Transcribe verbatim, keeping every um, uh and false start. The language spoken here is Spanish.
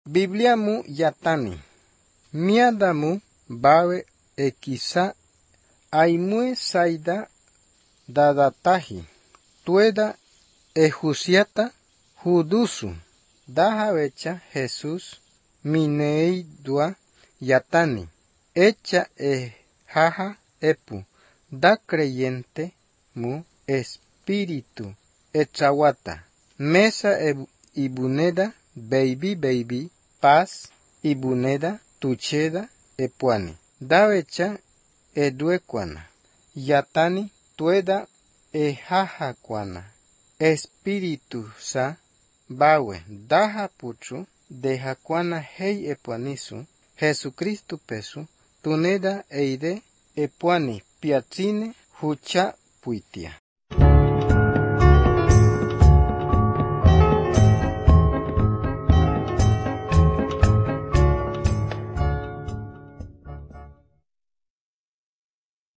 Bibliamu yatani. Miadamu bawe ekisa aimue saida dadatahi. Tueda ejusiata judusu. Dahavecha Jesús mineidua yatani. Echa e jaja epu. Da creyente mu espíritu echawata. Mesa ibuneda baby baby paz ibuneda tucheda epuani. Davecha eduekwana. Yatani tueda e jaja kwana. Espíritu sa bawe daha puchu deja kwana hei epuanisu. Jesucristo pesu tuneda eide epuani piatzine hucha puitia.